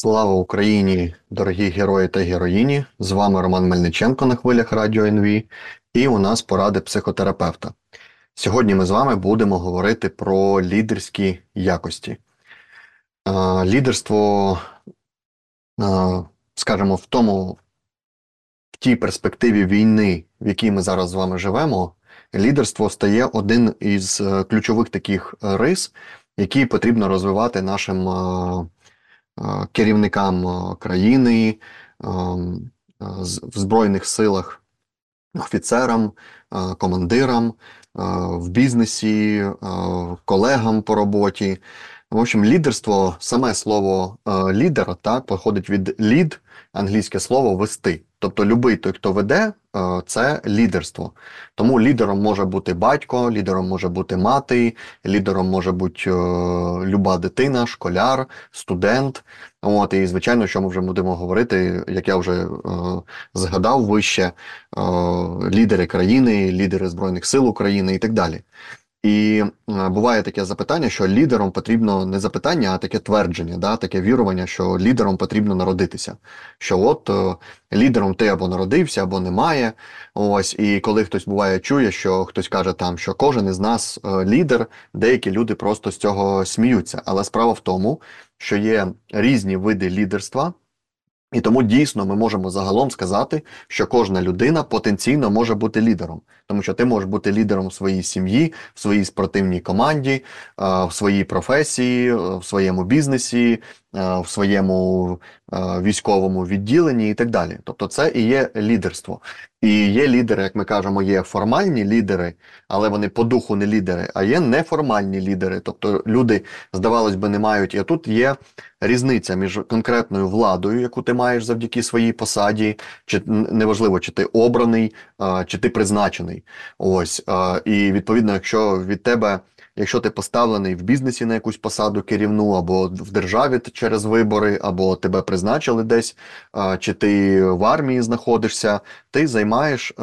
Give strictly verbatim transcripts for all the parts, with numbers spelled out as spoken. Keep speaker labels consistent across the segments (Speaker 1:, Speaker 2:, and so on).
Speaker 1: Слава Україні, дорогі герої та героїні! З вами Роман Мельниченко на хвилях Радіо ен ві, і у нас поради психотерапевта. Сьогодні ми з вами будемо говорити про лідерські якості. Е, Лідерство, е, скажімо, в тому, в тій перспективі війни, в якій ми зараз з вами живемо, лідерство стає один із е, ключових таких е, рис, які потрібно розвивати нашим е, е, керівникам е, країни, е, з- в Збройних силах, офіцерам, е, командирам, е, в бізнесі, е, колегам по роботі. В общем, лідерство, саме слово е, лідер, так, походить від lead, англійське слово вести. Тобто любий той, хто веде, е, це лідерство. Тому лідером може бути батько, лідером може бути мати, лідером може бути е, люба дитина, школяр, студент. От, і, звичайно, що ми вже будемо говорити, як я вже е, згадав вище, е, лідери країни, лідери Збройних сил України і так далі. І е, буває таке запитання, що лідером потрібно не запитання, а таке твердження, да, таке вірування, що лідером потрібно народитися. Що от е, лідером ти або народився, або немає. Ось, і коли хтось буває чує, що хтось каже там, що кожен із нас е, лідер, деякі люди просто з цього сміються. Але справа в тому, що є різні види лідерства. І тому дійсно ми можемо загалом сказати, що кожна людина потенційно може бути лідером. Тому що ти можеш бути лідером в своїй сім'ї, в своїй спортивній команді, е, в своїй професії, е, в своєму бізнесі, е, в своєму е, військовому відділенні і так далі. Тобто це і є лідерство. І є лідери, як ми кажемо, є формальні лідери, але вони по духу не лідери, а є неформальні лідери. Тобто люди, здавалось би, не мають. І тут є різниця між конкретною владою, яку ти маєш завдяки своїй посаді, чи неважливо, чи ти обраний, чи ти призначений. Ось. І відповідно, якщо від тебе, якщо ти поставлений в бізнесі на якусь посаду керівну, або в державі через вибори, або тебе призначили десь, чи ти в армії знаходишся, ти займаєш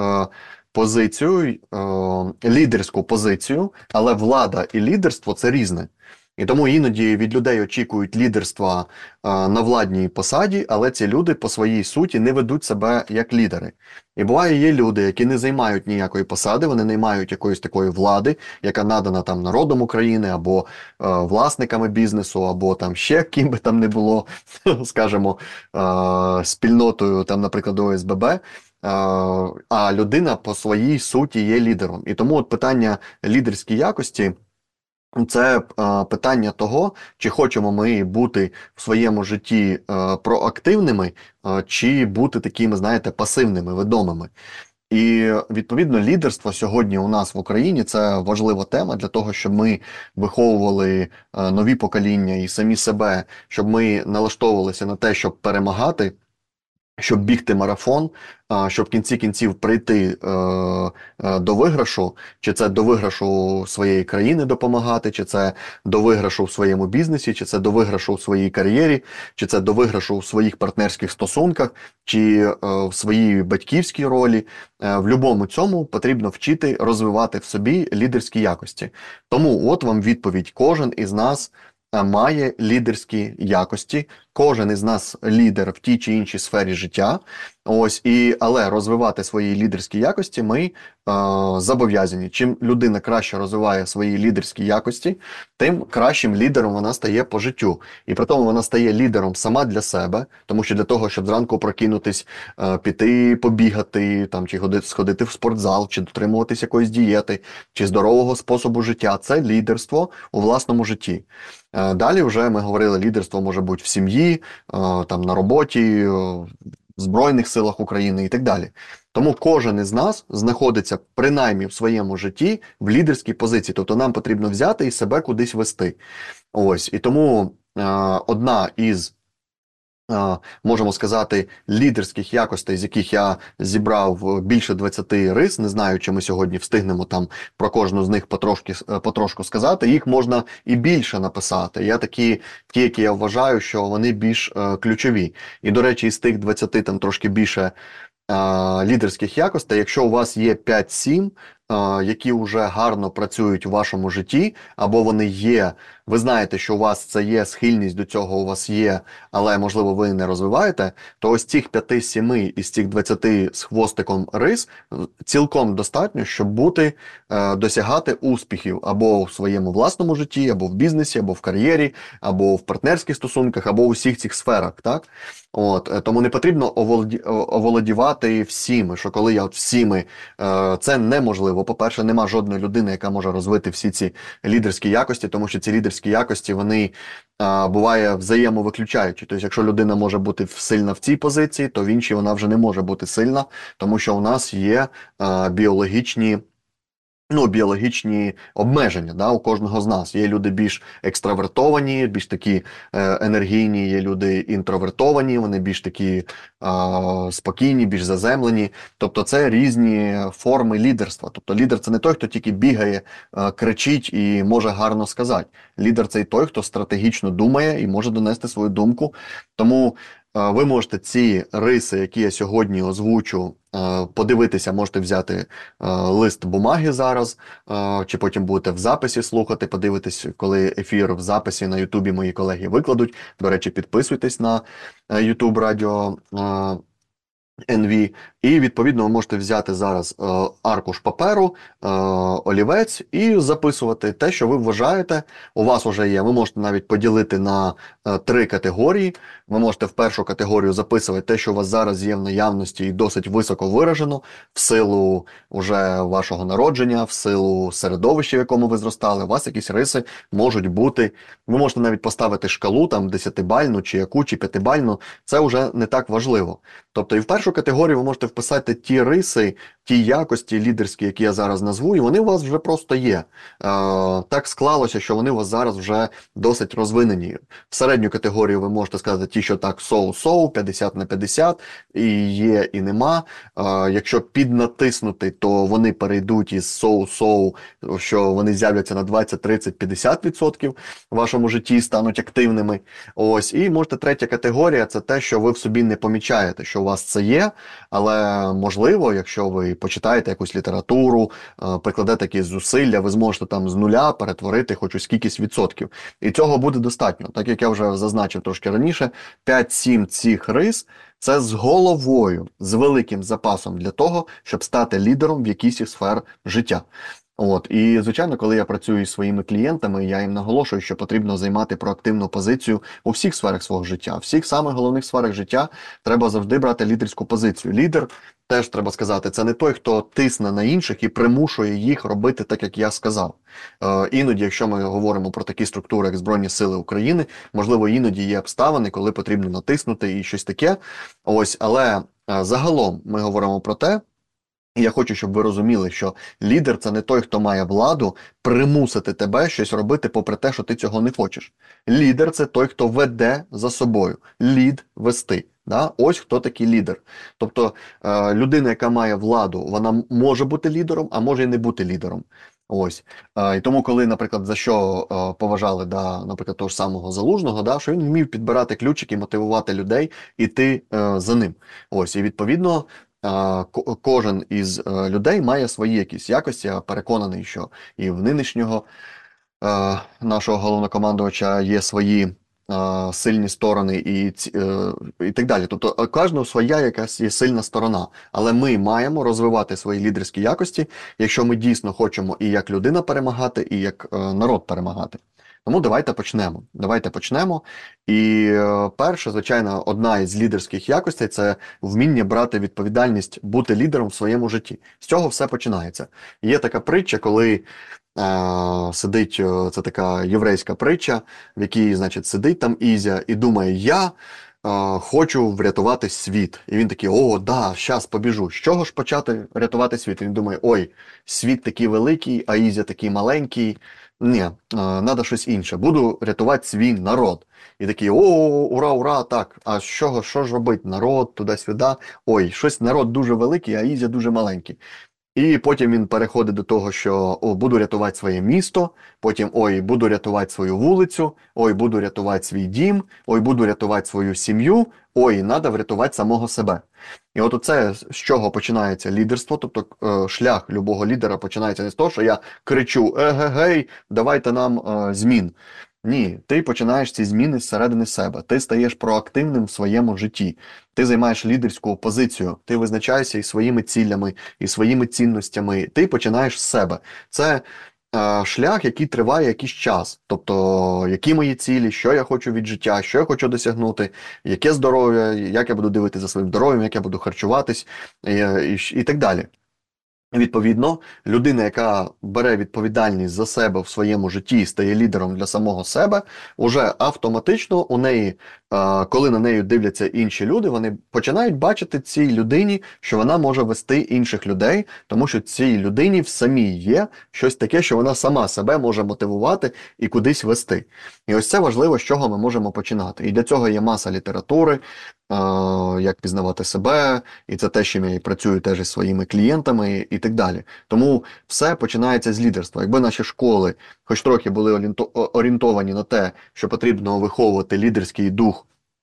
Speaker 1: позицію, лідерську позицію, але влада і лідерство – це різне. І тому іноді від людей очікують лідерства е, на владній посаді, але ці люди по своїй суті не ведуть себе як лідери. І буває, є люди, які не займають ніякої посади, вони не мають якоїсь такої влади, яка надана там народом України, або е, власниками бізнесу, або там ще ким би там не було, скажімо, е, спільнотою, там, наприклад, о ес бе бе. Е, а людина по своїй суті є лідером. І тому от питання лідерській якості – це е, питання того, чи хочемо ми бути в своєму житті е, проактивними, е, чи бути такими, знаєте, пасивними, ведомими. І, відповідно, лідерство сьогодні у нас в Україні – це важлива тема для того, щоб ми виховували е, нові покоління і самі себе, щоб ми налаштовувалися на те, щоб перемагати, щоб бігти марафон, а, щоб в кінці кінців прийти е, е, до виграшу, чи це до виграшу своєї країни допомагати, чи це до виграшу в своєму бізнесі, чи це до виграшу в своїй кар'єрі, чи це до виграшу в своїх партнерських стосунках, чи е, в своїй батьківській ролі. Е, в будь-якому цьому потрібно вчити розвивати в собі лідерські якості. Тому от вам відповідь. Кожен із нас е, має лідерські якості, кожен із нас лідер в тій чи іншій сфері життя. Ось, і, але розвивати свої лідерські якості ми е, зобов'язані. Чим людина краще розвиває свої лідерські якості, тим кращим лідером вона стає по життю. І при тому вона стає лідером сама для себе, тому що для того, щоб зранку прокинутись, е, піти побігати, там, чи ходити, сходити в спортзал, чи дотримуватись якоїсь дієти, чи здорового способу життя – це лідерство у власному житті. Е, далі вже ми говорили, лідерство може бути в сім'ї, е, там, на роботі, в Збройних силах України і так далі. Тому кожен із нас знаходиться принаймні в своєму житті в лідерській позиції. Тобто нам потрібно взяти і себе кудись вести. Ось. І тому е, одна із, е, можемо сказати, лідерських якостей, з яких я зібрав більше двадцяти рис, не знаю, чи ми сьогодні встигнемо там про кожну з них потрошки, потрошку сказати, їх можна і більше написати. Я такі, ті, які я вважаю, що вони більш е, ключові. І, до речі, із тих двадцяти там трошки більше лідерських якостей, якщо у вас є п'ять-сім, які вже гарно працюють у вашому житті, або вони є ви знаєте, що у вас це є, схильність до цього у вас є, але, можливо, ви не розвиваєте, то ось цих п'яти-сіми із цих двадцяти з хвостиком рис цілком достатньо, щоб бути, е, досягати успіхів або в своєму власному житті, або в бізнесі, або в кар'єрі, або в партнерських стосунках, або у всіх цих сферах, так? От, е, тому не потрібно оволоді, оволодівати всіми, що коли я от всіми, е, це неможливо. По-перше, нема жодної людини, яка може розвити всі ці лідерські якості, тому що ці лідерські якості, вони а, буває взаємовиключаючі. Тобто, якщо людина може бути сильна в цій позиції, то в іншій вона вже не може бути сильна, тому що у нас є а, біологічні Ну, біологічні обмеження, да, у кожного з нас. Є люди більш екстравертовані, більш такі е, енергійні, є люди інтровертовані, вони більш такі е, спокійні, більш заземлені. Тобто це різні форми лідерства. Тобто лідер – це не той, хто тільки бігає, е, кричить і може гарно сказати. Лідер – це і той, хто стратегічно думає і може донести свою думку. Тому е, ви можете ці риси, які я сьогодні озвучу, подивитися, можете взяти е, лист бумаги зараз, е, чи потім будете в записі слухати, подивитись, коли ефір в записі на Ютубі мої колеги викладуть. До речі, підписуйтесь на Ютуб Радіо ен ві, і, відповідно, ви можете взяти зараз е, аркуш паперу, е, олівець і записувати те, що ви вважаєте, у вас вже є. Ви можете навіть поділити на е, три категорії. Ви можете в першу категорію записувати те, що у вас зараз є в наявності і досить високо виражено, в силу уже вашого народження, в силу середовища, в якому ви зростали. У вас якісь риси можуть бути. Ви можете навіть поставити шкалу, там, десятибальну, чи яку, чи п'ятибальну. Це вже не так важливо. Тобто і в першу категорію ви можете вписати ті риси, ті якості лідерські, які я зараз назву, і вони у вас вже просто є. Е, так склалося, що вони у вас зараз вже досить розвинені. В середню категорію ви можете сказати ті, що так соу-соу, п'ятдесят на п'ятдесят, і є, і нема. Е, якщо піднатиснути, то вони перейдуть із соу-соу, що вони з'являться на двадцять, тридцять, п'ятдесят відсотків в вашому житті і стануть активними. Ось. І можете третя категорія – це те, що ви в собі не помічаєте, що у вас це є, але можливо, якщо ви почитаєте якусь літературу, прикладете якісь зусилля, ви зможете там з нуля перетворити хоч у скількись відсотків. І цього буде достатньо. Так як я вже зазначив трошки раніше, п'ять-сім цих рис – це з головою, з великим запасом для того, щоб стати лідером в якійсь із сфер життя. От. І, звичайно, коли я працюю зі своїми клієнтами, я їм наголошую, що потрібно займати проактивну позицію у всіх сферах свого життя. В всіх самих головних сферах життя треба завжди брати лідерську позицію. Лідер, теж треба сказати, це не той, хто тисне на інших і примушує їх робити так, як я сказав. Е, іноді, якщо ми говоримо про такі структури, як Збройні Сили України, можливо, іноді є обставини, коли потрібно натиснути і щось таке. Ось, але е, загалом ми говоримо про те, і я хочу, щоб ви розуміли, що лідер – це не той, хто має владу примусити тебе щось робити попри те, що ти цього не хочеш. Лідер – це той, хто веде за собою. Лід – вести. Да? Ось хто такий лідер. Тобто е, людина, яка має владу, вона може бути лідером, а може і не бути лідером. Ось. Е, і тому, коли, наприклад, за що е, поважали, да, наприклад, того ж самого Залужного, да, що він вмів підбирати ключики, мотивувати людей, іти е, за ним. Ось. І відповідно, кожен із людей має свої якісь якості. Я переконаний, що і в нинішнього нашого головнокомандувача є свої сильні сторони і, і так далі. Тобто у кожного своя якась є сильна сторона. Але ми маємо розвивати свої лідерські якості, якщо ми дійсно хочемо і як людина перемагати, і як народ перемагати. Тому давайте почнемо. Давайте почнемо. І е, перше, звичайно, одна із лідерських якостей – це вміння брати відповідальність, бути лідером в своєму житті. З цього все починається. Є така притча, коли е, сидить, це така єврейська притча, в якій, значить, сидить там Ізя і думає: я е, хочу врятувати світ. І він такий: о, да, щас побіжу. З чого ж почати рятувати світ? І він думає: ой, світ такий великий, а Ізя такий маленький. Ні, треба щось інше. Буду рятувати свій народ. І такі: о, ура, ура, так, а що, що ж робить народ, туди-сюди? Ой, щось народ дуже великий, а Ізя дуже маленький. І потім він переходить до того, що о, буду рятувати своє місто, потім ой, буду рятувати свою вулицю, ой, буду рятувати свій дім, ой, буду рятувати свою сім'ю, ой, треба врятувати самого себе. І от оце, з чого починається лідерство, тобто е, шлях любого лідера починається не з того, що я кричу: егегей, давайте нам е, змін. Ні, ти починаєш ці зміни зсередини себе. Ти стаєш проактивним в своєму житті. Ти займаєш лідерську позицію, ти визначаєшся і своїми цілями, і своїми цінностями. Ти починаєш з себе. Це е, шлях, який триває якийсь час. Тобто, які мої цілі, що я хочу від життя, що я хочу досягнути, яке здоров'я, як я буду дивитися за своїм здоров'ям, як я буду харчуватись і, і, і так далі. Відповідно, людина, яка бере відповідальність за себе в своєму житті і стає лідером для самого себе, уже автоматично у неї, коли на неї дивляться інші люди, вони починають бачити цій людині, що вона може вести інших людей, тому що цій людині в самій є щось таке, що вона сама себе може мотивувати і кудись вести. І ось це важливо, з чого ми можемо починати. І для цього є маса літератури, як пізнавати себе, і це те, що я працюю теж із своїми клієнтами і так далі. Тому все починається з лідерства. Якби наші школи хоч трохи були орієнтовані на те, що потрібно виховувати лідерський дух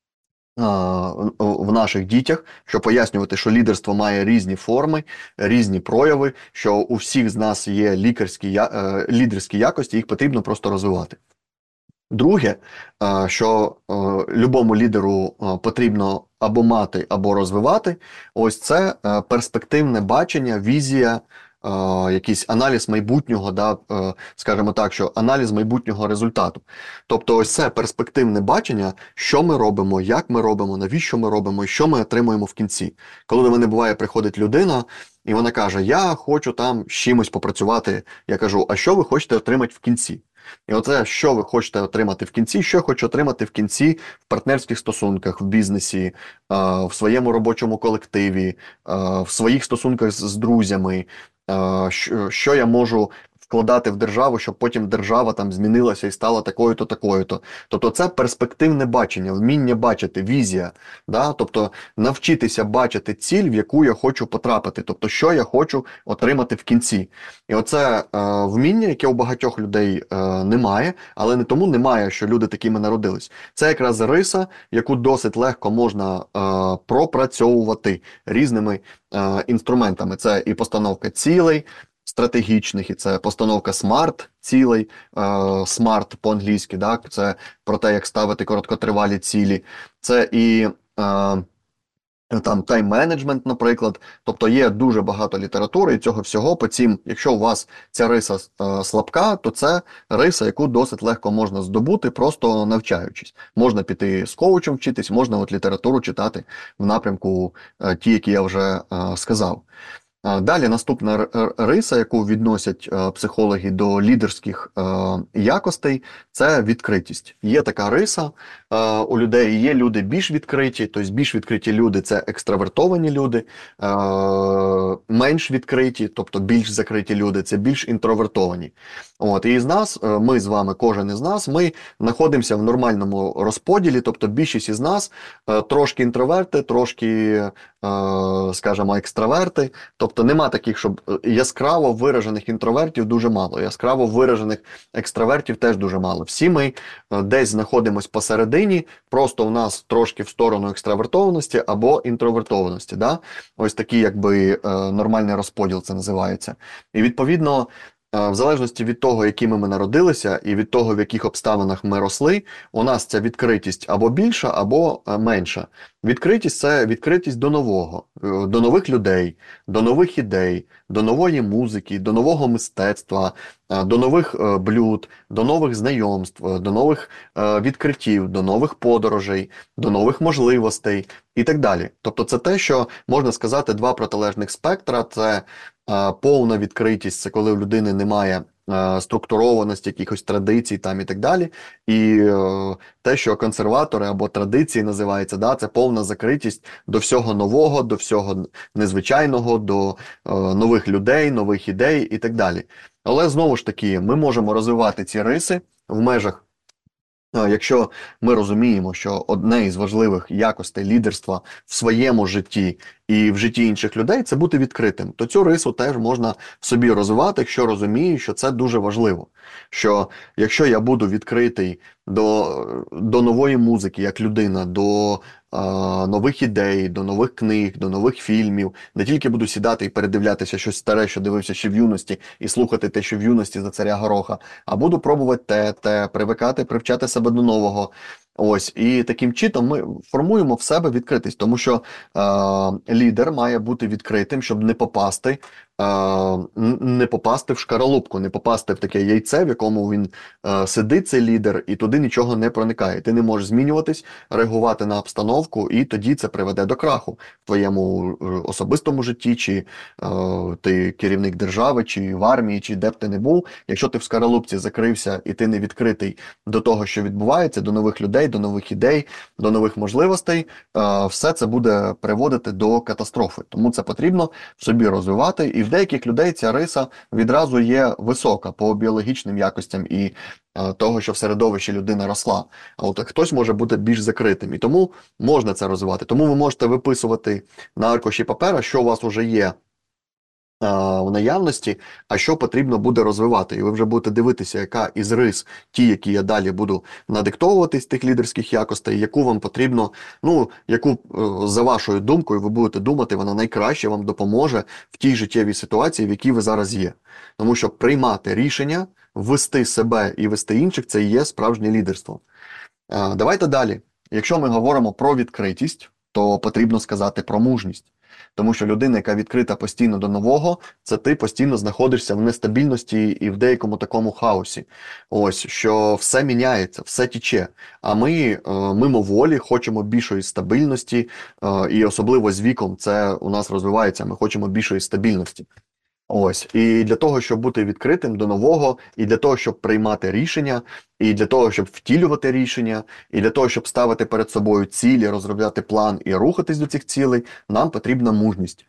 Speaker 1: в наших дітях, щоб пояснювати, що лідерство має різні форми, різні прояви, що у всіх з нас є лікарські, лідерські якості, їх потрібно просто розвивати. Друге, що любому лідеру потрібно або мати, або розвивати, ось це перспективне бачення, візія, якийсь аналіз майбутнього, да, скажімо так, що аналіз майбутнього результату. Тобто ось це перспективне бачення, що ми робимо, як ми робимо, навіщо ми робимо і що ми отримуємо в кінці. Коли до мене буває, приходить людина, і вона каже, я хочу там з чимось попрацювати, я кажу, а що ви хочете отримати в кінці? І оце, що ви хочете отримати в кінці, що я хочу отримати в кінці в партнерських стосунках, в бізнесі, в своєму робочому колективі, в своїх стосунках з друзями, що я можу вкладати в державу, щоб потім держава там змінилася і стала такою-то, такою-то. Тобто це перспективне бачення, вміння бачити, візія, да? Тобто навчитися бачити ціль, в яку я хочу потрапити, тобто що я хочу отримати в кінці. І оце е, вміння, яке у багатьох людей е, немає, але не тому немає, що люди такими народились. Це якраз риса, яку досить легко можна е, пропрацьовувати різними е, інструментами. Це і постановка цілей, стратегічних, і це постановка смарт-цілей, смарт по-англійськи, да? Це про те, як ставити короткотривалі цілі, це і е, там тайм-менеджмент, наприклад. Тобто є дуже багато літератури і цього всього. Потім, якщо у вас ця риса е, слабка, то це риса, яку досить легко можна здобути, просто навчаючись. Можна піти з коучем вчитись, можна от літературу читати в напрямку е, ті, які я вже е, сказав. Далі наступна риса, яку відносять психологи до лідерських якостей, це відкритість. Є така риса у людей, є люди більш відкриті, тобто більш відкриті люди – це екстравертовані люди, менш відкриті, тобто більш закриті люди – це більш інтровертовані. От, і із нас, ми з вами, кожен із нас, ми знаходимося в нормальному розподілі, тобто більшість із нас трошки інтроверти, трошки, скажімо, екстраверти, тобто нема таких, щоб яскраво виражених інтровертів дуже мало, яскраво виражених екстравертів теж дуже мало. Всі ми десь знаходимося посередині, просто у нас трошки в сторону екстравертованості або інтровертованості. Да? Ось такий якби нормальний розподіл це називається. І відповідно, в залежності від того, якими ми народилися, і від того, в яких обставинах ми росли, у нас ця відкритість або більша, або менша. Відкритість – це відкритість до нового, до нових людей, до нових ідей, до нової музики, до нового мистецтва, до нових блюд, до нових знайомств, до нових відкриттів, до нових подорожей, до нових можливостей і так далі. Тобто це те, що можна сказати два протилежних спектра – це повна відкритість, це коли у людини немає структурованості, якихось традицій там і так далі. І е, те, що консерватори або традиції називається, да, це повна закритість до всього нового, до всього незвичайного, до е, нових людей, нових ідей і так далі. Але знову ж таки, ми можемо розвивати ці риси в межах. Якщо ми розуміємо, що одне із важливих якостей лідерства в своєму житті і в житті інших людей – це бути відкритим, то цю рису теж можна в собі розвивати, якщо розумію, що це дуже важливо. Що якщо я буду відкритий до, до нової музики як людина, до е, нових ідей, до нових книг, до нових фільмів. Не тільки буду сідати і передивлятися щось старе, що дивився ще в юності, і слухати те, що в юності за царя Гороха, а буду пробувати те, те, привикати, привчати себе до нового. Ось, і таким чином ми формуємо в себе відкритість, тому що е, лідер має бути відкритим, щоб не попасти, е, не попасти в шкаралупку, не попасти в таке яйце, в якому він е, сидить, цей лідер, і туди нічого не проникає. Ти не можеш змінюватись, реагувати на обстановку, і тоді це приведе до краху в твоєму е, особистому житті, чи е, ти керівник держави, чи в армії, чи де б ти не був. Якщо ти в шкаралупці закрився і ти не відкритий до того, що відбувається, до нових людей, до нових ідей, до нових можливостей, все це буде приводити до катастрофи. Тому це потрібно в собі розвивати, і в деяких людей ця риса відразу є висока по біологічним якостям і того, що в середовищі людина росла. А от хтось може бути більш закритим, і тому можна це розвивати. Тому ви можете виписувати на аркуші папера, що у вас вже є в наявності, а що потрібно буде розвивати. І ви вже будете дивитися, яка із рис, ті, які я далі буду надиктовувати з тих лідерських якостей, яку вам потрібно, ну, яку, за вашою думкою, ви будете думати, вона найкраще вам допоможе в тій життєвій ситуації, в якій ви зараз є. Тому що приймати рішення, вести себе і вести інших – це і є справжнє лідерство. Давайте далі. Якщо ми говоримо про відкритість, то потрібно сказати про мужність. Тому що людина, яка відкрита постійно до нового, це ти постійно знаходишся в нестабільності і в деякому такому хаосі. Ось, що все міняється, все тіче. А ми е, мимоволі хочемо більшої стабільності, е, і особливо з віком це у нас розвивається, ми хочемо більшої стабільності. Ось, і для того, щоб бути відкритим до нового, і для того, щоб приймати рішення, і для того, щоб втілювати рішення, і для того, щоб ставити перед собою цілі, розробляти план і рухатись до цих цілей, нам потрібна мужність.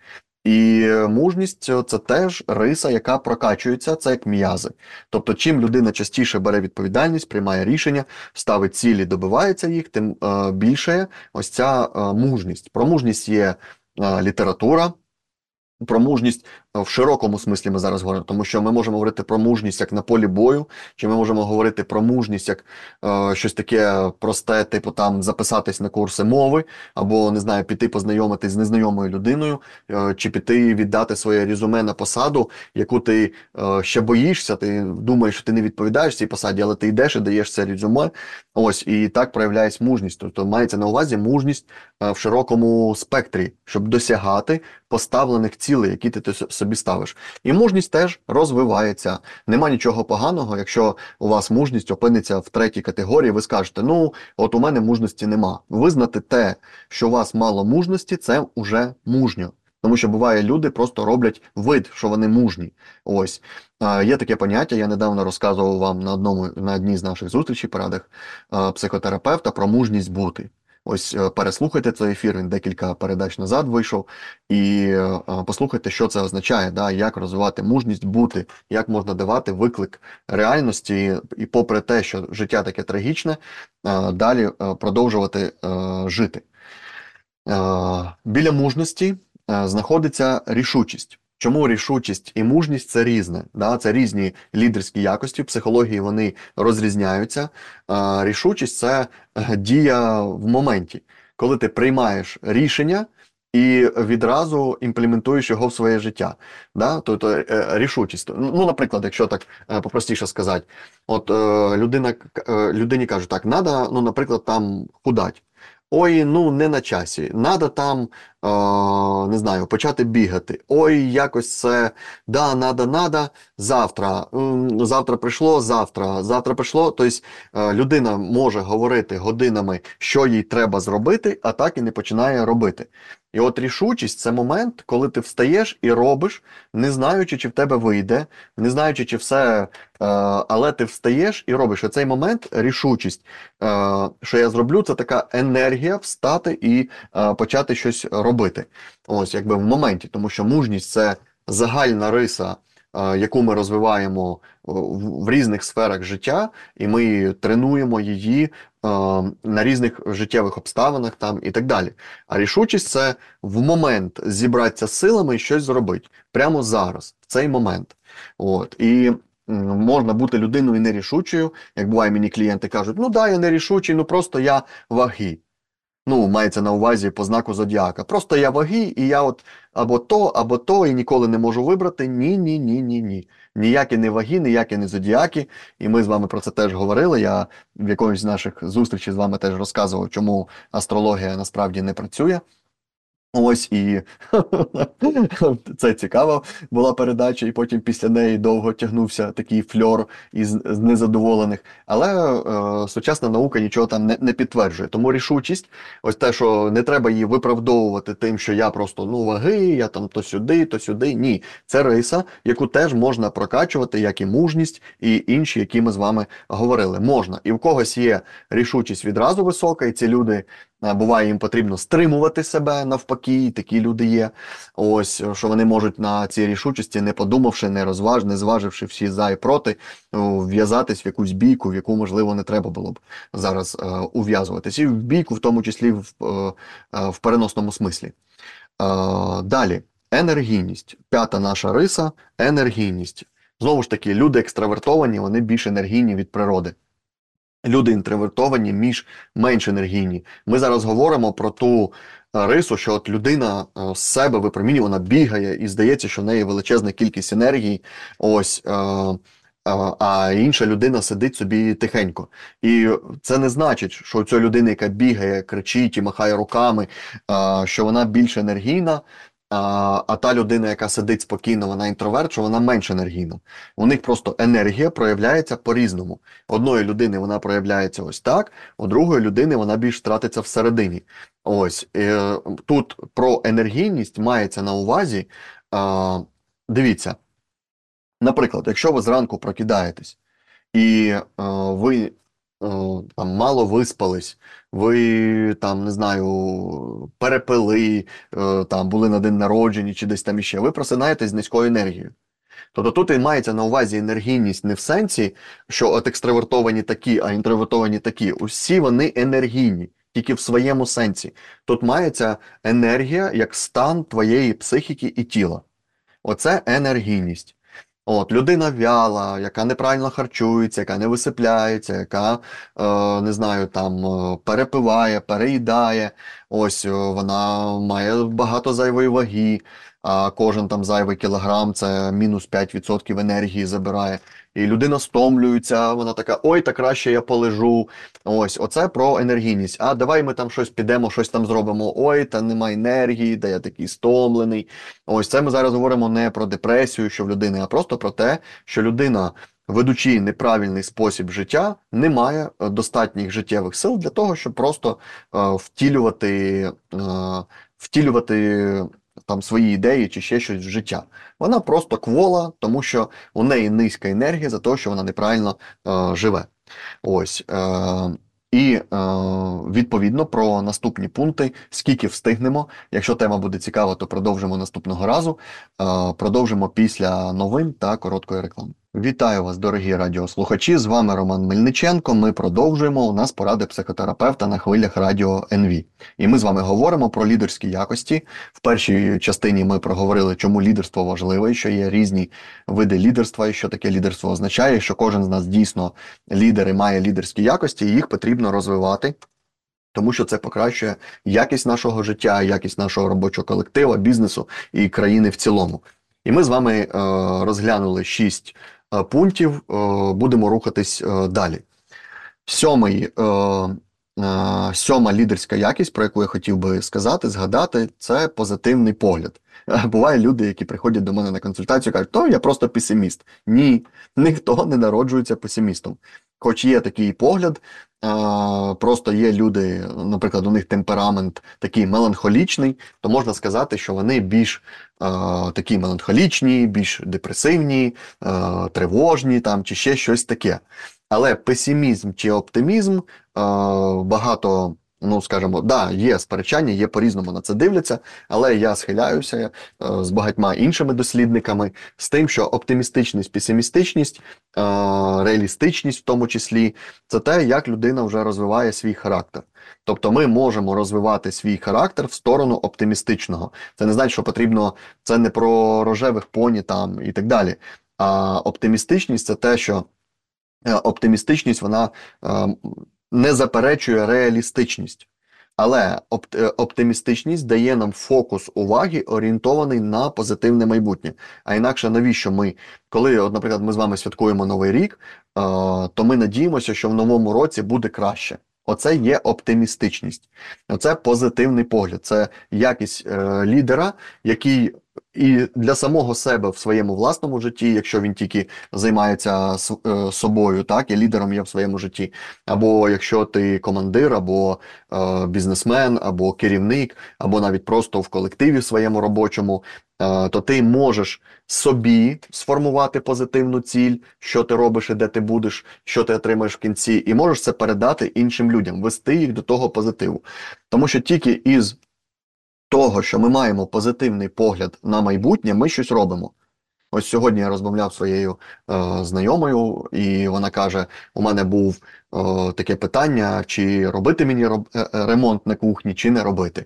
Speaker 1: І мужність – це теж риса, яка прокачується, це як м'язи. Тобто, чим людина частіше бере відповідальність, приймає рішення, ставить цілі, добивається їх, тим е, більше ось ця е, мужність. Про мужність є е, література. Про мужність в широкому смислі ми зараз говоримо, тому що ми можемо говорити про мужність як на полі бою, чи ми можемо говорити про мужність як е, щось таке просте, типу там записатись на курси мови, або, не знаю, піти познайомитись з незнайомою людиною, е, чи піти віддати своє резюме на посаду, яку ти е, ще боїшся, ти думаєш, що ти не відповідаєш цій посаді, але ти йдеш і даєш це резюме, ось, і так проявляється мужність. Тобто мається на увазі мужність е, в широкому спектрі, щоб досягати поставлених цілей, які ти собі ставиш. І мужність теж розвивається. Нема нічого поганого, якщо у вас мужність опиниться в третій категорії, ви скажете, ну, от у мене мужності нема. Визнати те, що у вас мало мужності, це вже мужньо. Тому що буває, люди просто роблять вид, що вони мужні. Ось. Е, є таке поняття, я недавно розказував вам на одному, на одній з наших зустрічей, порадах е, психотерапевта про мужність бути. Ось переслухайте цей ефір, він декілька передач назад вийшов, і е, послухайте, що це означає, да, як розвивати мужність бути, як можна давати виклик реальності, і попри те, що життя таке трагічне, е, далі е, продовжувати е, жити. Е, біля мужності е, знаходиться рішучість. Чому рішучість і мужність – це різне? Да? Це різні лідерські якості, в психології вони розрізняються. А рішучість – це дія в моменті, коли ти приймаєш рішення і відразу імплементуєш його в своє життя. Да? Тобто рішучість. Ну, наприклад, якщо так попростіше сказати, от людина, людині кажуть, так, треба, ну, наприклад, там худати. Ой, ну не на часі. Надо там, е, не знаю, почати бігати. Ой, якось це, да, надо, надо, завтра. М, Завтра прийшло, завтра, завтра прийшло. Тобто е, людина може говорити годинами, що їй треба зробити, а так і не починає робити. І от рішучість – це момент, коли ти встаєш і робиш, не знаючи, чи в тебе вийде, не знаючи, чи все, е, але ти встаєш і робиш. І цей момент, рішучість, е, що я зроблю, це така енергія встати і е, почати щось робити. Ось, якби в моменті, тому що мужність – це загальна риса, е, яку ми розвиваємо в, в різних сферах життя, і ми тренуємо її е, на різних життєвих обставинах там і так далі. А рішучість – це в момент зібратися з силами і щось зробити. Прямо зараз, в цей момент. От. І можна бути людиною нерішучою, як буває, мені клієнти кажуть, ну да, я нерішучий, ну просто я ваги. Ну, мається на увазі по знаку зодіака. Просто я ваги, і я от або то, або то, і ніколи не можу вибрати. Ні, ні, ні, ні, ні. Ніякі не ваги, ніякі не зодіаки. І ми з вами про це теж говорили. Я в якомусь з наших зустрічей з вами теж розказував, чому астрологія насправді не працює. Ось і це цікава була передача, і потім після неї довго тягнувся такий фльор із з незадоволених. Але е, сучасна наука нічого там не, не підтверджує. Тому рішучість, ось те, що не треба її виправдовувати тим, що я просто ну ваги, я там то сюди, то сюди. Ні, це риса, яку теж можна прокачувати, як і мужність, і інші, які ми з вами говорили. Можна. І в когось є рішучість відразу висока, і ці люди. Буває, їм потрібно стримувати себе навпаки, такі люди є. Ось, що вони можуть на цій рішучості, не подумавши, не розваж, не зваживши всі за і проти, в'язатись в якусь бійку, в яку, можливо, не треба було б зараз е, ув'язуватись. І в бійку, в тому числі в, е, в переносному смислі. Е, далі, енергійність. П'ята наша риса – енергійність. Знову ж таки, люди екстравертовані, вони більш енергійні від природи. Люди інтровертовані, між менш енергійні. Ми зараз говоримо про ту рису, що от людина з себе випромінює, вона бігає і здається, що в неї величезна кількість енергії, ось, а інша людина сидить собі тихенько. І це не значить, що ця людина, яка бігає, кричить і махає руками, що вона більш енергійна, А, а та людина, яка сидить спокійно, вона інтроверт, що вона менш енергійна. У них просто енергія проявляється по-різному. Одної людини вона проявляється ось так, у другої людини вона більш втратиться всередині. Ось, е, тут про енергійність мається на увазі, е, дивіться, наприклад, якщо ви зранку прокидаєтесь, і е, ви там мало виспались, ви там, не знаю, перепили, там були на день народження чи десь там іще, ви просинаєтесь з низькою енергією. Тобто тут і мається на увазі енергійність не в сенсі, що от екстравертовані такі, а інтровертовані такі. Усі вони енергійні, тільки в своєму сенсі. Тут мається енергія як стан твоєї психіки і тіла. Оце енергійність. От, людина вяла, яка неправильно харчується, яка не висипляється, яка, е, не знаю, там, перепиває, переїдає, ось, вона має багато зайвої ваги, а кожен там зайвий кілограм – це мінус п'ять відсотків енергії забирає. І людина стомлюється, вона така, ой, та краще я полежу. Ось, оце про енергійність. А давай ми там щось підемо, щось там зробимо. Ой, та немає енергії, та я такий стомлений. Ось, це ми зараз говоримо не про депресію, що в людини, а просто про те, що людина, ведучи неправильний спосіб життя, не має достатніх життєвих сил для того, щоб просто е, втілювати, е, втілювати там свої ідеї чи ще щось в життя. Вона просто квола, тому що у неї низька енергія за те, що вона неправильно е, живе. Ось. Е, і, е, відповідно, про наступні пункти, скільки встигнемо. Якщо тема буде цікава, то продовжимо наступного разу. Е, продовжимо після новин та короткої реклами. Вітаю вас, дорогі радіослухачі, з вами Роман Мельниченко, ми продовжуємо, у нас поради психотерапевта на хвилях радіо ен ві. І ми з вами говоримо про лідерські якості. В першій частині ми проговорили, чому лідерство важливе, що є різні види лідерства, і що таке лідерство означає, що кожен з нас дійсно лідер і має лідерські якості, і їх потрібно розвивати. Тому що це покращує якість нашого життя, якість нашого робочого колективу, бізнесу і країни в цілому. І ми з вами е, розглянули шість пунктів, будемо рухатись далі. Сьомий, сьома лідерська якість, про яку я хотів би сказати, згадати, це позитивний погляд. Буває люди, які приходять до мене на консультацію і кажуть, то я просто песиміст. Ні, ніхто не народжується песимістом. Хоч є такий погляд, просто є люди, наприклад, у них темперамент такий меланхолічний, то можна сказати, що вони більш такі меланхолічні, більш депресивні, тривожні там, чи ще щось таке. Але песимізм чи оптимізм багато, ну, скажімо, да, є сперечання, є по-різному на це дивляться, але я схиляюся з багатьма іншими дослідниками з тим, що оптимістичність, песимістичність, реалістичність в тому числі, це те, як людина вже розвиває свій характер. Тобто ми можемо розвивати свій характер в сторону оптимістичного. Це не значить, що потрібно, це не про рожевих поні там і так далі. А оптимістичність це те, що е, оптимістичність вона е, не заперечує реалістичність. Але опт, е, оптимістичність дає нам фокус уваги, орієнтований на позитивне майбутнє. А інакше навіщо ми, коли, от, наприклад, ми з вами святкуємо Новий рік, е, то ми надіємося, що в новому році буде краще. Оце є оптимістичність. Оце позитивний погляд. Це якість е, лідера, який і для самого себе в своєму власному житті, якщо він тільки займається с- е, собою, так, і лідером є в своєму житті, або якщо ти командир, або е, бізнесмен, або керівник, або навіть просто в колективі своєму робочому, е, то ти можеш собі сформувати позитивну ціль, що ти робиш і де ти будеш, що ти отримаєш в кінці, і можеш це передати іншим людям, вести їх до того позитиву. Тому що тільки із того, що ми маємо позитивний погляд на майбутнє, ми щось робимо. Ось сьогодні я розмовляв зі своєю е, знайомою, і вона каже: у мене був е, таке питання, чи робити мені роб, е, ремонт на кухні, чи не робити.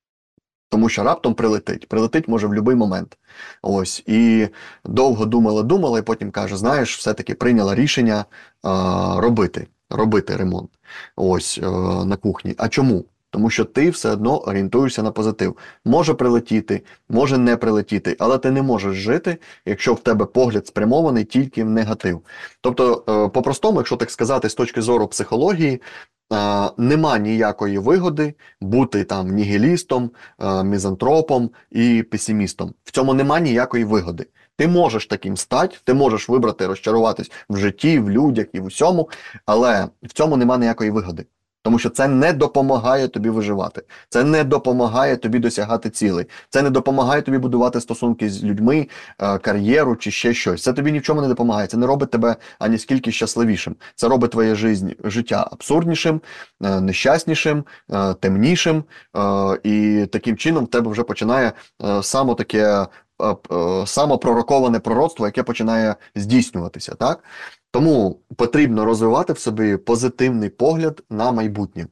Speaker 1: Тому що раптом прилетить. Прилетить може в будь-який момент. Ось. І довго думала, думала, і потім каже: знаєш, все-таки прийняла рішення е, робити, робити ремонт. Ось, е, на кухні. А чому? Тому що ти все одно орієнтуєшся на позитив. Може прилетіти, може не прилетіти, але ти не можеш жити, якщо в тебе погляд спрямований тільки в негатив. Тобто, е, по-простому, якщо так сказати, з точки зору психології, е, нема ніякої вигоди бути там нігілістом, е, мізантропом і песимістом. В цьому нема ніякої вигоди. Ти можеш таким стати, ти можеш вибрати розчаруватись в житті, в людях і в усьому, але в цьому нема ніякої вигоди. Тому що це не допомагає тобі виживати, це не допомагає тобі досягати цілей, це не допомагає тобі будувати стосунки з людьми, е, кар'єру чи ще щось. Це тобі ні в чому не допомагає, це не робить тебе ані скільки щасливішим. Це робить твоє жизнь, життя абсурднішим, е, нещаснішим, е, темнішим, е, і таким чином в тебе вже починає е, само таке е, е, самопророковане пророцтво, яке починає здійснюватися, так? Тому потрібно розвивати в собі позитивний погляд на майбутнє.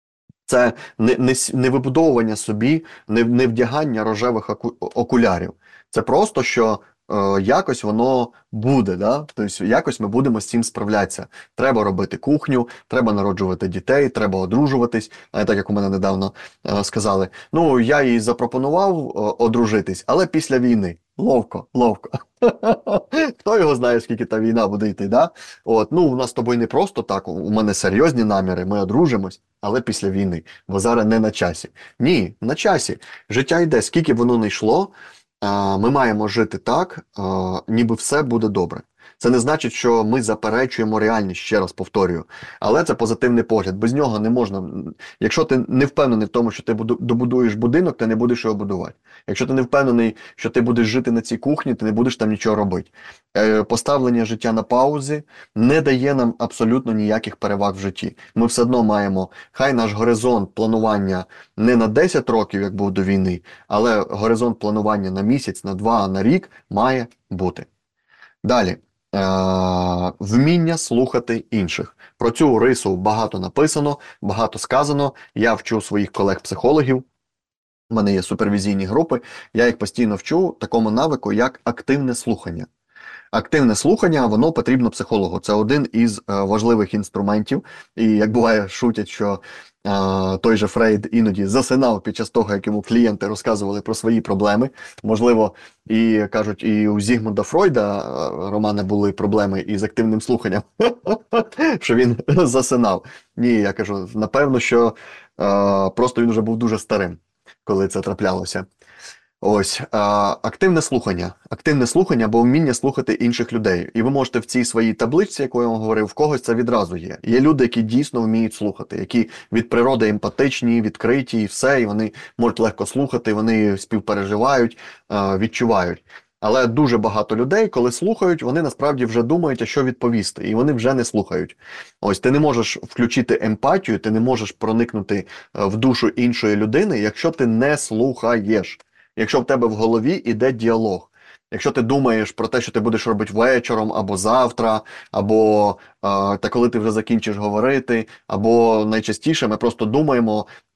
Speaker 1: Це не, не, с- не вибудовування собі, не, не вдягання рожевих оку- окулярів. Це просто, що е, якось воно буде, да? Тобто якось ми будемо з цим справлятися. Треба робити кухню, треба народжувати дітей, треба одружуватись. А так як у мене недавно е, сказали, ну я їй запропонував е, одружитись, але після війни. Ловко, ловко. Хто його знає, скільки та війна буде йти, да? От, ну, у нас з тобою не просто так, у мене серйозні наміри, ми одружимось, але після війни, бо зараз не на часі. Ні, на часі. Життя йде, скільки б воно не йшло, а, ми маємо жити так, а, ніби все буде добре. Це не значить, що ми заперечуємо реальність, ще раз повторюю. Але це позитивний погляд. Без нього не можна. Якщо ти не впевнений в тому, що ти буду- добудуєш будинок, ти не будеш його будувати. Якщо ти не впевнений, що ти будеш жити на цій кухні, ти не будеш там нічого робити. Е, Поставлення життя на паузі не дає нам абсолютно ніяких переваг в житті. Ми все одно маємо, хай наш горизонт планування не на десять років, як був до війни, але горизонт планування на місяць, на два, на рік має бути. Далі. Е, Вміння слухати інших. Про цю рису багато написано, багато сказано. Я вчу своїх колег-психологів. У мене є супервізійні групи, я їх постійно вчу такому навику, як активне слухання. Активне слухання, воно потрібно психологу. Це один із е, важливих інструментів. І як буває, шутять, що е, той же Фрейд іноді засинав під час того, як йому клієнти розказували про свої проблеми. Можливо, і кажуть, і у Зігмунда Фройда, е, Романе, були проблеми із активним слуханням, що він засинав. Ні, я кажу, напевно, що е, просто він вже був дуже старим, коли це траплялося. Ось, а, активне слухання. Активне слухання або вміння слухати інших людей. І ви можете в цій своїй табличці, яку я вам говорив, в когось це відразу є. Є люди, які дійсно вміють слухати, які від природи емпатичні, відкриті і все, і вони можуть легко слухати, вони співпереживають, а, відчувають. Але дуже багато людей, коли слухають, вони насправді вже думають, а що відповісти, і вони вже не слухають. Ось, ти не можеш включити емпатію, ти не можеш проникнути е, в душу іншої людини, якщо ти не слухаєш. Якщо в тебе в голові йде діалог, якщо ти думаєш про те, що ти будеш робити вечором, або завтра, або е, та коли ти вже закінчиш говорити, або найчастіше ми просто думаємо,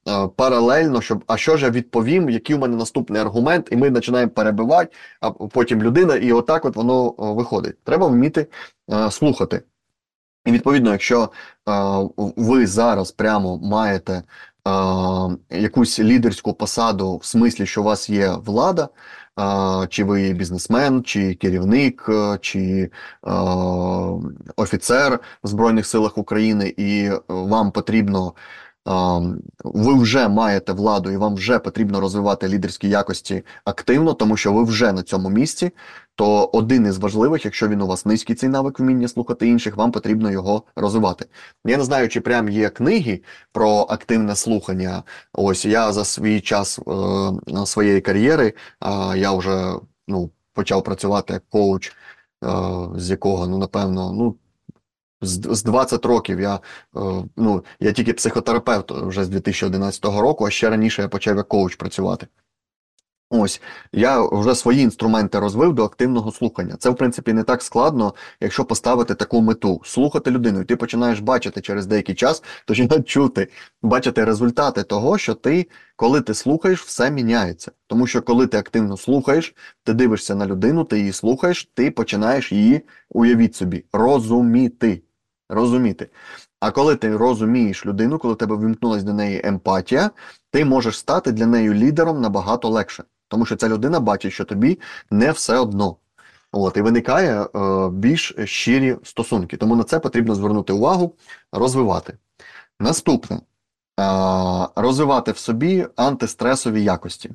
Speaker 1: е, паралельно, щоб а що ж я відповім, який у мене наступний аргумент, і ми починаємо перебивати, а потім людина, і отак от воно е, виходить. Треба вміти е, слухати. І відповідно, якщо е, ви зараз прямо маєте е, якусь лідерську посаду, в смислі, що у вас є влада, е, чи ви бізнесмен, чи керівник, е, чи е, офіцер в Збройних силах України, і вам потрібно, е, ви вже маєте владу, і вам вже потрібно розвивати лідерські якості активно, тому що ви вже на цьому місці, то один із важливих, якщо він у вас низький, цей навик вміння слухати інших, вам потрібно його розвивати. Я не знаю, чи прям є книги про активне слухання. Ось я за свій час е, своєї кар'єри, е, я вже ну, почав працювати як коуч, е, з якого, ну, напевно, ну, з, з двадцять років я, е, ну, я тільки психотерапевт вже з дві тисячі одинадцятого року, а ще раніше я почав як коуч працювати. Ось, я вже свої інструменти розвив до активного слухання. Це, в принципі, не так складно, якщо поставити таку мету. Слухати людину, і ти починаєш бачити через деякий час, починаєш чути, бачити результати того, що ти, коли ти слухаєш, все міняється. Тому що коли ти активно слухаєш, ти дивишся на людину, ти її слухаєш, ти починаєш її, уявіть собі, розуміти. Розуміти. А коли ти розумієш людину, коли в тебе вимкнулася до неї емпатія, ти можеш стати для неї лідером набагато легше. Тому що ця людина бачить, що тобі не все одно. От, і виникає е, більш щирі стосунки. Тому на це потрібно звернути увагу, розвивати. Наступне. Е, розвивати в собі антистресові якості.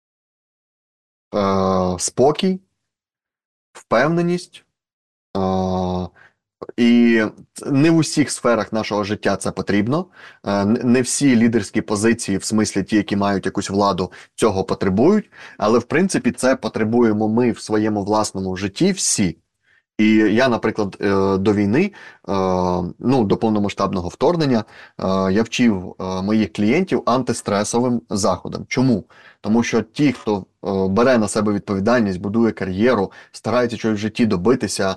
Speaker 1: Е, спокій, впевненість. Е, І не в усіх сферах нашого життя це потрібно. Е, Не всі лідерські позиції, в смислі ті, які мають якусь владу, цього потребують. Але, в принципі, це потребуємо ми в своєму власному житті всі. І я, наприклад, е, до війни, е, ну, до повномасштабного вторгнення, е, я вчив е, моїх клієнтів антистресовим заходам. Чому? Тому що ті, хто е, бере на себе відповідальність, будує кар'єру, старається чогось в житті добитися,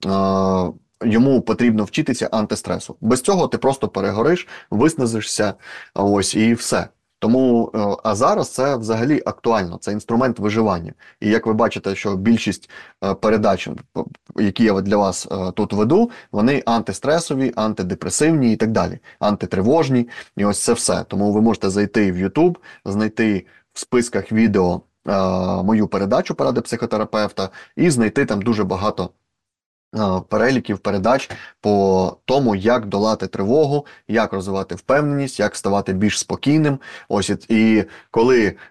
Speaker 1: е, йому потрібно вчитися антистресу. Без цього ти просто перегориш, виснажишся, ось, і все. Тому, е, а зараз це взагалі актуально, це інструмент виживання. І як ви бачите, що більшість е, передач, які я для вас е, тут веду, вони антистресові, антидепресивні і так далі, антитривожні, і ось це все. Тому ви можете зайти в YouTube, знайти в списках відео е, мою передачу «Поради психотерапевта» і знайти там дуже багато переліків передач по тому, як долати тривогу, як розвивати впевненість, як ставати більш спокійним. Ось, і коли, е,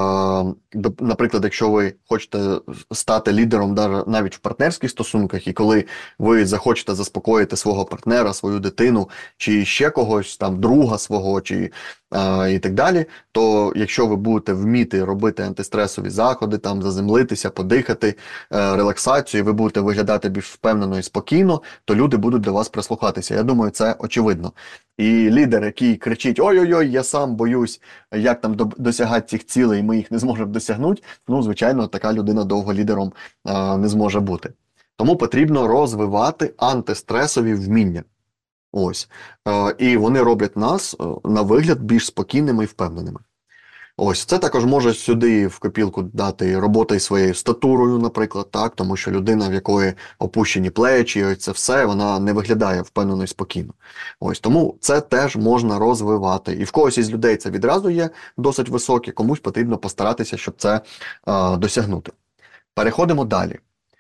Speaker 1: наприклад, якщо ви хочете стати лідером навіть в партнерських стосунках, і коли ви захочете заспокоїти свого партнера, свою дитину, чи ще когось, там, друга свого, чи е, і так далі, то якщо ви будете вміти робити антистресові заходи, там, заземлитися, подихати, е, релаксацію, і ви будете виглядати більш впевнено і спокійно, то люди будуть до вас прислухатися. Я думаю, це очевидно. І лідер, який кричить: ой-ой-ой, я сам боюсь, як там досягати цих цілей, ми їх не зможемо досягнути, ну, звичайно, така людина довго лідером е, не зможе бути. Тому потрібно розвивати антистресові вміння. Ось. Е, і вони роблять нас, е, на вигляд, більш спокійними і впевненими. Ось, це також може сюди в копілку дати робота із своєю статурою, наприклад, так, тому що людина, в якої опущені плечі, ось це все, вона не виглядає впевнено і спокійно. Ось, тому це теж можна розвивати. І в когось із людей це відразу є досить високе, комусь потрібно постаратися, щоб це е, досягнути. Переходимо далі.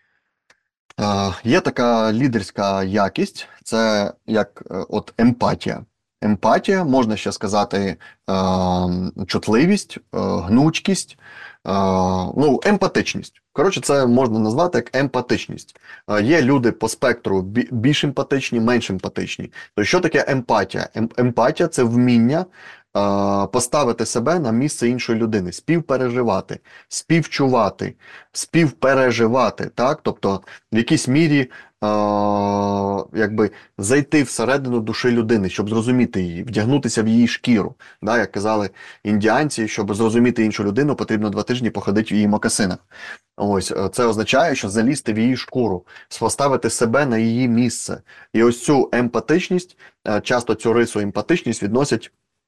Speaker 1: Е, є така лідерська якість, це як е, от емпатія. Емпатія, можна ще сказати, е, чутливість, е, гнучкість, е, ну, емпатичність. Коротше, це можна назвати як емпатичність. Е, є люди по спектру більш емпатичні, менш емпатичні. То що таке емпатія? Ем, емпатія – це вміння е, поставити себе на місце іншої людини, співпереживати, співчувати, співпереживати, так? Тобто в якійсь мірі Е, якби зайти всередину душі людини, щоб зрозуміти її, вдягнутися в її шкіру. Да, як казали індіанці, щоб зрозуміти іншу людину, потрібно два тижні походити в її мокасинах. Ось, це означає, що залізти в її шкуру, поставити себе на її місце. І ось цю емпатичність, часто цю рису емпатичність відносять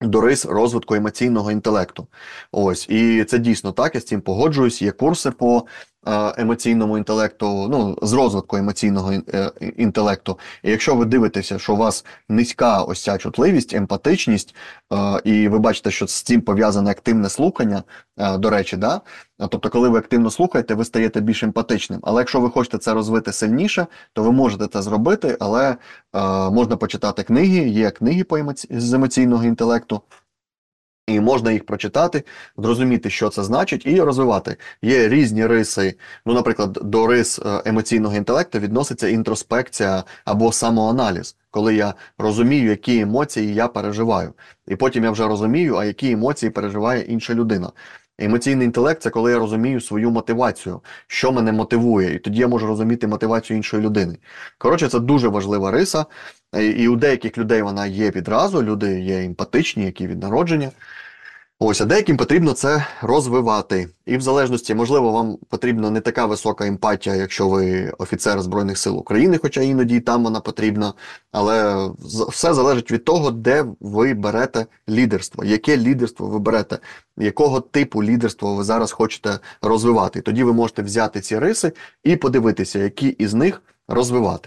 Speaker 1: до рис розвитку емоційного інтелекту. Ось, і це дійсно так, я з цим погоджуюсь. Є курси по е, емоційному інтелекту, ну, з розвитку емоційного е, інтелекту. І якщо ви дивитеся, що у вас низька ось ця чутливість, емпатичність, е, і ви бачите, що з цим пов'язане активне слухання, е, до речі, да? Тобто, коли ви активно слухаєте, ви стаєте більш емпатичним. Але якщо ви хочете це розвити сильніше, то ви можете це зробити, але е, можна почитати книги, є книги по емоці... з емоційного інтелекту, і можна їх прочитати, зрозуміти, що це значить, і розвивати. Є різні риси, ну, наприклад, до рис емоційного інтелекту відноситься інтроспекція або самоаналіз, коли я розумію, які емоції я переживаю. І потім я вже розумію, а які емоції переживає інша людина. Емоційний інтелект – це коли я розумію свою мотивацію, що мене мотивує, і тоді я можу розуміти мотивацію іншої людини. Коротше, це дуже важлива риса, і у деяких людей вона є відразу, люди є емпатичні, які від народження. Ось, а деяким потрібно це розвивати. І в залежності, можливо, вам потрібна не така висока емпатія, якщо ви офіцер Збройних сил України, хоча іноді і там вона потрібна, але все залежить від того, де ви берете лідерство, яке лідерство ви берете, якого типу лідерства ви зараз хочете розвивати. І тоді ви можете взяти ці риси і подивитися, які із них розвивати.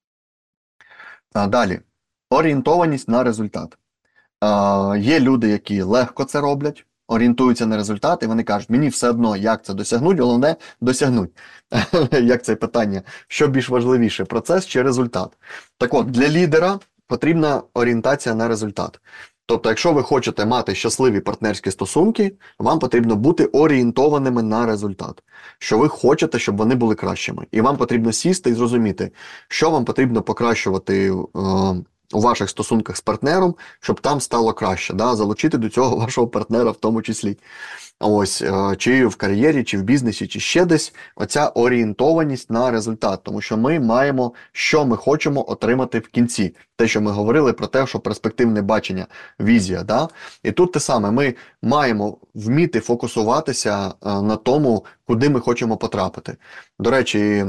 Speaker 1: А далі. Орієнтованість на результат. Uh, є люди, які легко це роблять, орієнтуються на результат, і вони кажуть, мені все одно, як це досягнуть, головне досягнуть. Як це питання? Що більш важливіше, процес чи результат? Так от, для лідера потрібна орієнтація на результат. Тобто, якщо ви хочете мати щасливі партнерські стосунки, вам потрібно бути орієнтованими на результат. Що ви хочете, щоб вони були кращими. І вам потрібно сісти і зрозуміти, що вам потрібно покращувати uh, у ваших стосунках з партнером, щоб там стало краще, да? Залучити до цього вашого партнера в тому числі. Ось, чи в кар'єрі, чи в бізнесі, чи ще десь, оця орієнтованість на результат, тому що ми маємо, що ми хочемо отримати в кінці. Те, що ми говорили про те, що перспективне бачення, візія, да? І тут те саме, ми маємо вміти фокусуватися на тому, куди ми хочемо потрапити. До речі,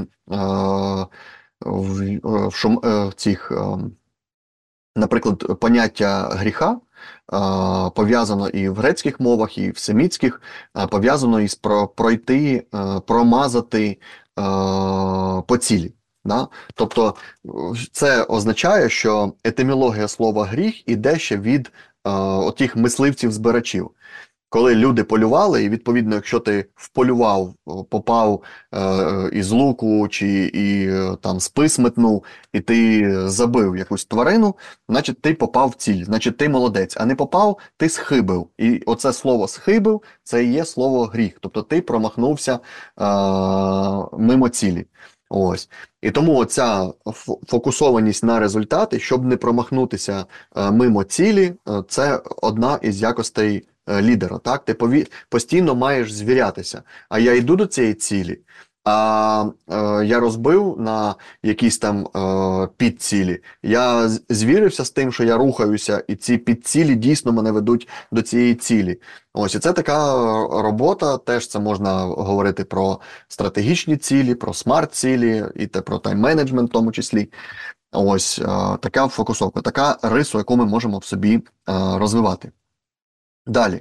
Speaker 1: в, в, шум, в цих... Наприклад, поняття гріха а, пов'язано і в грецьких мовах, і в семітських, а, пов'язано із про, пройти, а, промазати а, по цілі. Да? Тобто це означає, що етимологія слова гріх іде ще від а, отих мисливців-збирачів. Коли люди полювали, і відповідно, якщо ти вполював, попав е, із луку, чи і там спис метнув, і ти забив якусь тварину, значить ти попав в ціль, значить ти молодець, а не попав, ти схибив. І оце слово схибив, це і є слово гріх, тобто ти промахнувся е, мимо цілі. Ось. І тому оця фокусованість на результати, щоб не промахнутися е, мимо цілі, е, це одна із якостей лідера, так? Ти пові... постійно маєш звірятися. А я йду до цієї цілі, а е, я розбив на якісь там е, підцілі. Я звірився з тим, що я рухаюся, і ці підцілі дійсно мене ведуть до цієї цілі. Ось, і це така робота, теж це можна говорити про стратегічні цілі, про смарт-цілі, і те про тайм-менеджмент в тому числі. Ось, е, така фокусовка, така рису, яку ми можемо в собі е, розвивати. Далі.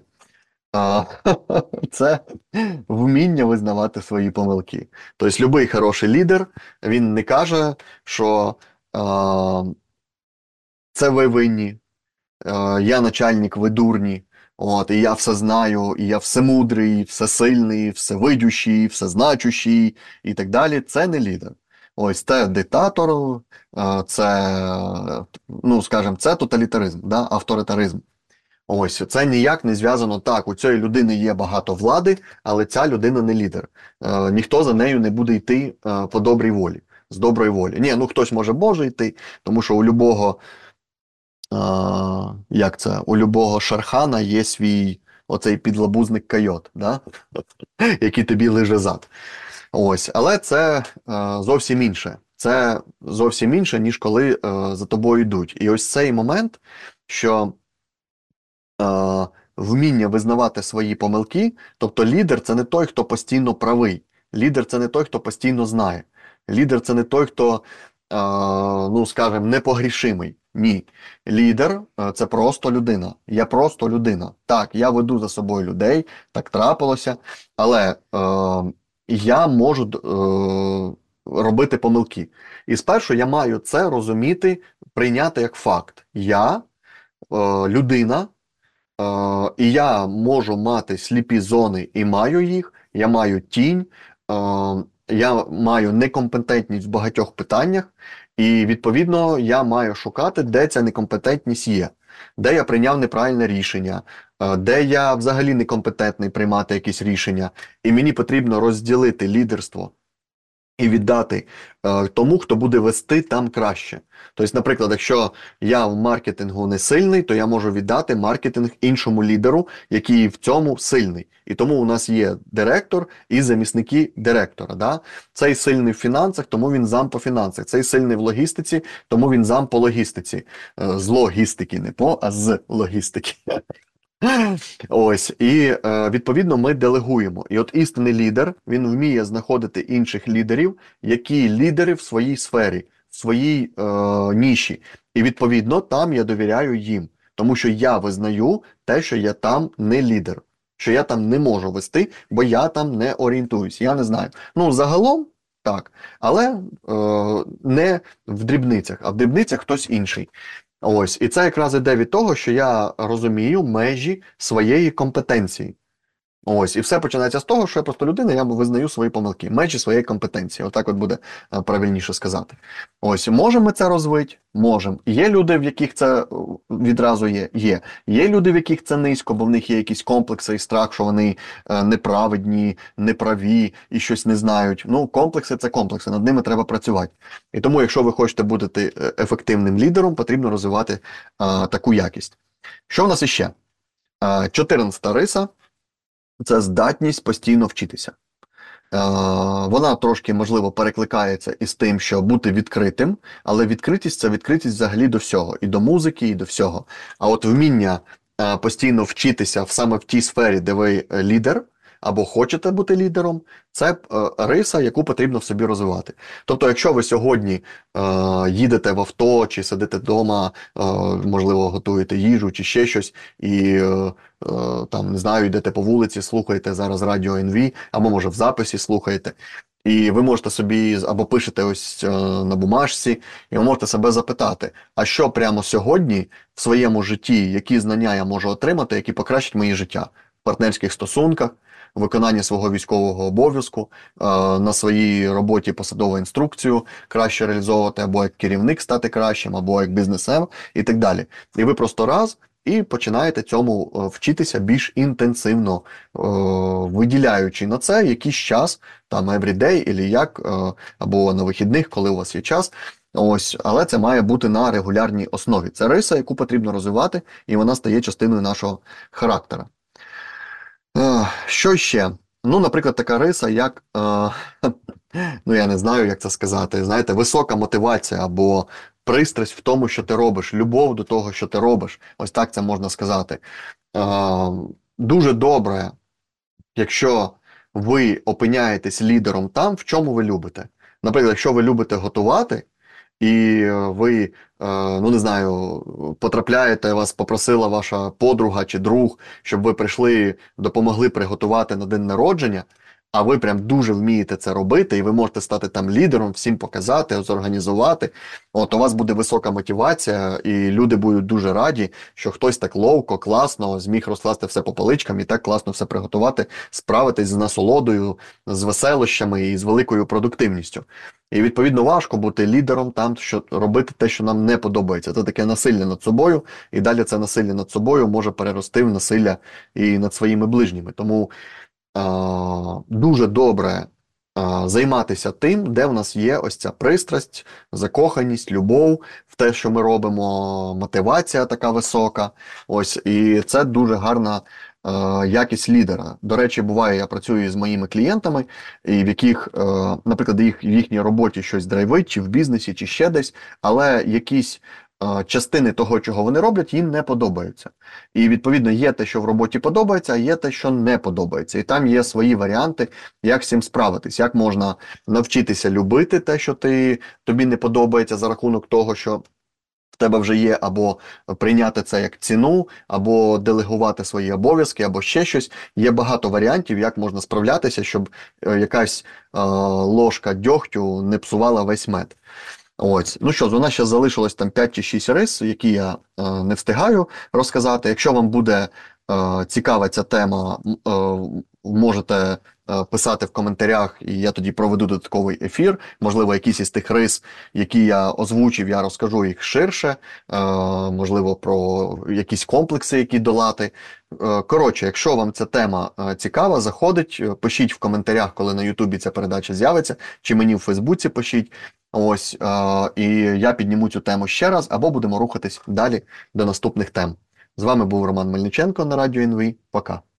Speaker 1: Це вміння визнавати свої помилки. Тобто, будь-який хороший лідер, він не каже, що а, це ви винні, а, я начальник, ви дурні, от, і я все знаю, і я всемудрий, всесильний, всевидющий, всезначущий і так далі. Це не лідер. Ось це диктатор, це, ну, скажімо, це тоталітаризм, да, авторитаризм. Ось, це ніяк не зв'язано так, у цієї людини є багато влади, але ця людина не лідер. Е, ніхто за нею не буде йти е, по добрій волі, з доброї волі. Ні, ну хтось може може йти, тому що у любого, е, як це, у любого шархана є свій оцей підлабузник койот, да? Який тобі лиже зад. Ось, але це е, зовсім інше. Це зовсім інше, ніж коли е, за тобою йдуть. І ось цей момент, що Uh, вміння визнавати свої помилки, тобто лідер – це не той, хто постійно правий. Лідер – це не той, хто постійно знає. Лідер – це не той, хто, uh, ну, скажімо, непогрішимий. Ні. Лідер е, це просто людина. Я просто людина. Так, я веду за собою людей, так трапилося, але е, я можу е, робити помилки. І спершу я маю це розуміти, прийняти як факт. Я е, людина. Е, і я можу мати сліпі зони і маю їх, я маю тінь, е, я маю некомпетентність в багатьох питаннях, і відповідно я маю шукати, де ця некомпетентність є, де я прийняв неправильне рішення, е, де я взагалі некомпетентний приймати якісь рішення, і мені потрібно розділити лідерство і віддати е, тому, хто буде вести там краще. Тобто, наприклад, якщо я в маркетингу не сильний, то я можу віддати маркетинг іншому лідеру, який в цьому сильний. І тому у нас є директор і замісники директора. Да? Цей сильний в фінансах, тому він зам по фінансах. Цей сильний в логістиці, тому він зам по логістиці. Е, з логістики, не по, а з логістики. Ось, і е, відповідно ми делегуємо. І от істинний лідер, він вміє знаходити інших лідерів, які лідери в своїй сфері, в своїй е, ніші. І відповідно там я довіряю їм. Тому що я визнаю те, що я там не лідер, що я там не можу вести, бо я там не орієнтуюсь, я не знаю. Ну, загалом, так, але е, не в дрібницях, а в дрібницях хтось інший. Ось, і це якраз іде від того, що я розумію межі своєї компетенції. Ось, і все починається з того, що я просто людина, я визнаю свої помилки, межі своєї компетенції. Отак от буде е, правильніше сказати. Ось, можемо ми це розвити? Можемо. Є люди, в яких це е, відразу є? Є. Є люди, в яких це низько, бо в них є якісь комплекси і страх, що вони е, неправедні, неправі і щось не знають. Ну, комплекси – це комплекси, над ними треба працювати. І тому, якщо ви хочете бути е, ефективним лідером, потрібно розвивати е, таку якість. Що в нас іще? Е, чотирнадцята риса. Це здатність постійно вчитися. Е, вона трошки, можливо, перекликається із тим, що бути відкритим, але відкритість – це відкритість взагалі до всього. І до музики, і до всього. А от вміння е, постійно вчитися в, саме в тій сфері, де ви лідер, або хочете бути лідером, це е, риса, яку потрібно в собі розвивати. Тобто, якщо ви сьогодні е, їдете в авто, чи сидите вдома, е, можливо, готуєте їжу, чи ще щось, і, е, е, там, не знаю, йдете по вулиці, слухаєте зараз радіо ен ві, або, може, в записі слухаєте, і ви можете собі, або пишете ось е, на бумажці, і ви можете себе запитати, а що прямо сьогодні в своєму житті, які знання я можу отримати, які покращать моє життя в партнерських стосунках, виконання свого військового обов'язку, е, на своїй роботі посадову інструкцію краще реалізовувати, або як керівник стати кращим, або як бізнесмен і так далі. І ви просто раз і починаєте цьому е, вчитися більш інтенсивно, е, виділяючи на це якийсь час, там everyday, або як, е, або на вихідних, коли у вас є час. Ось, але це має бути на регулярній основі. Це риса, яку потрібно розвивати, і вона стає частиною нашого характера. Е, Що ще? Ну, наприклад, така риса, як, е, ну я не знаю, як це сказати, знаєте, висока мотивація або пристрасть в тому, що ти робиш, любов до того, що ти робиш. Ось так це можна сказати. Е, Дуже добре, якщо ви опиняєтесь лідером там, в чому ви любите. Наприклад, якщо ви любите готувати, і ви, е, ну не знаю, потрапляєте, вас попросила ваша подруга чи друг, щоб ви прийшли, допомогли приготувати на день народження, а ви прям дуже вмієте це робити, і ви можете стати там лідером, всім показати, зорганізувати, от у вас буде висока мотивація, і люди будуть дуже раді, що хтось так ловко, класно зміг розкласти все по поличкам і так класно все приготувати, справитись з насолодою, з веселощами і з великою продуктивністю. І, відповідно, важко бути лідером там, що робити те, що нам не подобається. Це таке насилля над собою, і далі це насилля над собою може перерости в насилля і над своїми ближніми. Тому е- дуже добре е- займатися тим, де в нас є ось ця пристрасть, закоханість, любов в те, що ми робимо, мотивація така висока. Ось, і це дуже гарна якість лідера. До речі, буває, я працюю з моїми клієнтами, і в яких, наприклад, їх в їхній роботі щось драйвить, чи в бізнесі, чи ще десь, але якісь частини того, чого вони роблять, їм не подобаються. І, відповідно, є те, що в роботі подобається, а є те, що не подобається. І там є свої варіанти, як з цим справитись, як можна навчитися любити те, що ти, тобі не подобається за рахунок того, що в тебе вже є або прийняти це як ціну, або делегувати свої обов'язки, або ще щось. Є багато варіантів, як можна справлятися, щоб е, якась е, ложка дьогтю не псувала весь мед. Ось, ну що ж, у нас ще залишилось там п'ять чи шість рис, які я е, не встигаю розказати. Якщо вам буде е, цікава ця тема, е, можете е, писати в коментарях, і я тоді проведу додатковий ефір. Можливо, якісь із тих рис, які я озвучив, я розкажу їх ширше, е, можливо, про якісь комплекси, які долати. Е, коротше, якщо вам ця тема е, цікава, заходить, е, пишіть в коментарях, коли на Ютубі ця передача з'явиться, чи мені в Фейсбуці пишіть. Ось, е, і я підніму цю тему ще раз, або будемо рухатись далі до наступних тем. З вами був Роман Мельниченко на Радіо ен ві. Пока.